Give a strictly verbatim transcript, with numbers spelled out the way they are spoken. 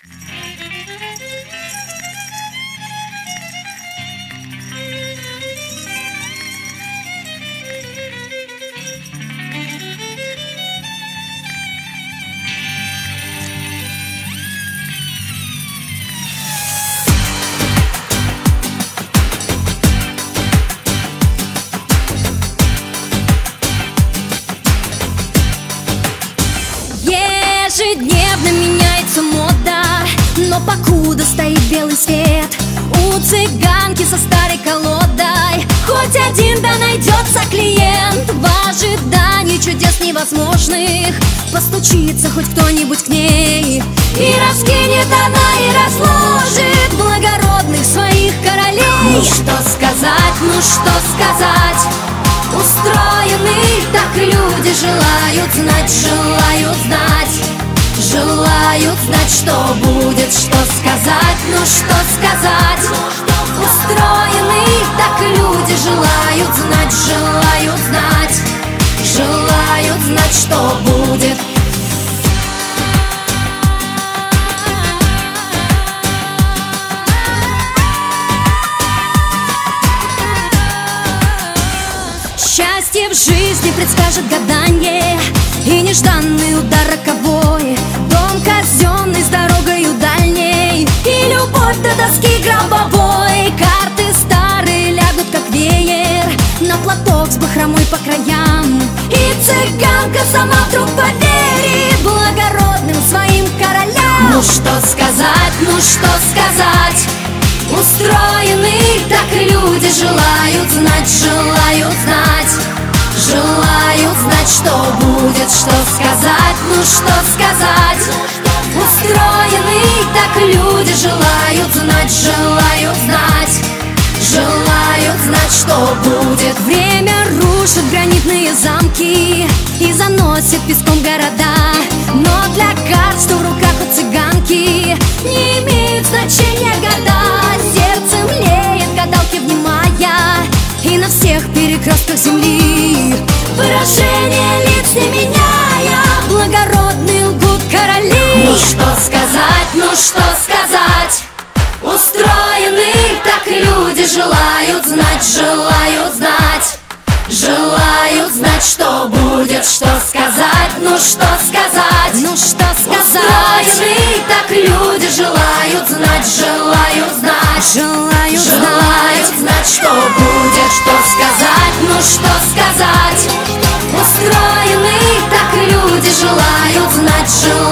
Ежедневно меняется мода, но покуда стоит белый свет, у цыганки со старой колодой хоть один да найдется клиент. В ожидании чудес невозможных постучится хоть кто-нибудь к ней, и раскинет она и разложит благородных своих королей. Ну что сказать, ну что сказать, устроены так люди, желают знать, желают знать, желают знать, что будет, что сказать, ну что сказать. Устроены так люди, желают знать, желают знать, желают знать, что будет. Счастье в жизни предскажет гаданье и нежданный удар роковой, дом казенный с дорогою дальней и любовь до доски гробовой. Карты старые лягут как веер на платок с бахромой по краям, и цыганка сама вдруг поверит благородным своим королям. Ну что сказать, ну что сказать, устроены так люди, желают знать, желают знать, желают знать, что будет, что сказать, ну что сказать. Устроены так люди, желают знать, желают знать, желают знать, что будет. Время рушит гранитные замки и заносит песком города, но для карт, что в руках у цыганки, не имеют значения года. Сердце млеет, гадалки внимая, и на всех перекрестках земли выражение лиц не меняя, благородные лгут короли. Ну что сказать, ну что сказать, устроены так люди, желают знать, желают знать, желают знать, что будет, что сказать, ну что сказать, ну что сказать. Устроены так люди, желают знать, желают знать, желают, желают знать, что будет, что сказать, ну что сказать. Устроены так люди, желают знать, желают